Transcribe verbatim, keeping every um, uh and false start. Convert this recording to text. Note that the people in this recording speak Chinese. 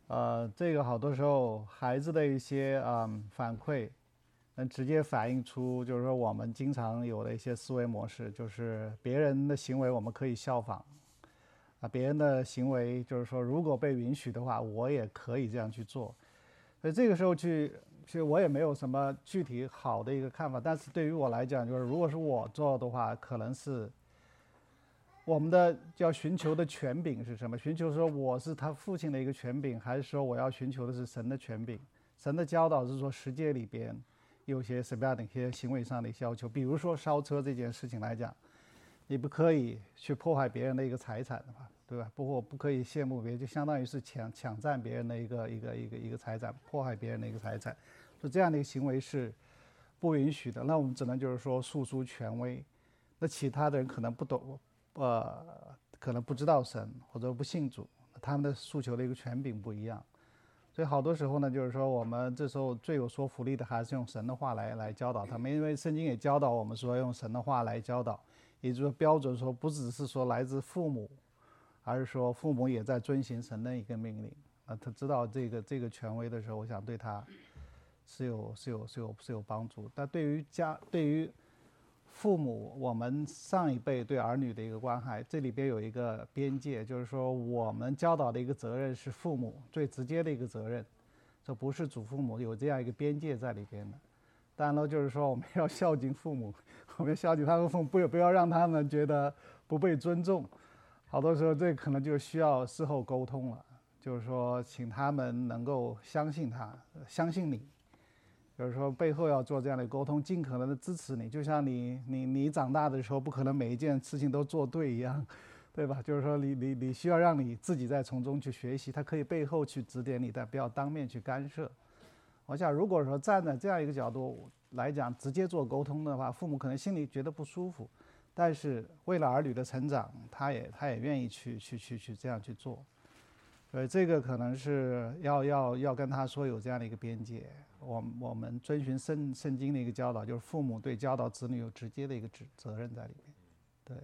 呃，这个好多时候孩子的一些嗯反馈，能直接反映出就是说我们经常有的一些思维模式，就是别人的行为我们可以效仿啊，别人的行为就是说如果被允许的话，我也可以这样去做。所以这个时候去，其实我也没有什么具体好的一个看法，但是对于我来讲，就是如果是我做的话，可能是我们的要寻求的权柄是什么？寻求说我是他父亲的一个权柄，还是说我要寻求的是神的权柄？神的教导是说世界里边有些什么样的一些行为上的要求？比如说烧车这件事情来讲，你不可以去破坏别人的一个财产的嘛，对吧？不过不可以羡慕别人，就相当于是抢抢占别人的一个一个一个一个财产，破坏别人的一个财产，说这样的一个行为是不允许的。那我们只能就是说诉诸权威，那其他的人可能不懂，呃，可能不知道神或者不信主，他们的诉求的一个权柄不一样。所以好多时候呢，就是说我们这时候最有说服力的还是用神的话来来教导他们，因为圣经也教导我们说用神的话来教导，也就是说标准说不只是说来自父母，而是说父母也在遵行神的一个命令。啊，他知道这个这个权威的时候，我想对他是有是有是有是有帮助。但对于家对于父母，我们上一辈对儿女的一个关怀，这里边有一个边界，就是说我们教导的一个责任是父母最直接的一个责任，这不是祖父母，有这样一个边界在里边的。当然了，就是说我们要孝敬父母，我们要孝敬他们父母，不不要让他们觉得不被尊重。好多时候这可能就需要事后沟通了，就是说请他们能够相信他，相信你。就是说背后要做这样的沟通，尽可能的支持你，就像你你你长大的时候，不可能每一件事情都做对一样，对吧？就是说你你你需要让你自己在从中去学习，他可以背后去指点你，但不要当面去干涉。我想，如果说站在这样一个角度来讲，直接做沟通的话，父母可能心里觉得不舒服，但是为了儿女的成长，他也他也愿意去去去去这样去做。所以这个可能是要要要跟他说有这样的一个边界，我我们遵循圣圣经的一个教导，就是父母对教导子女有直接的一个责责任在里面。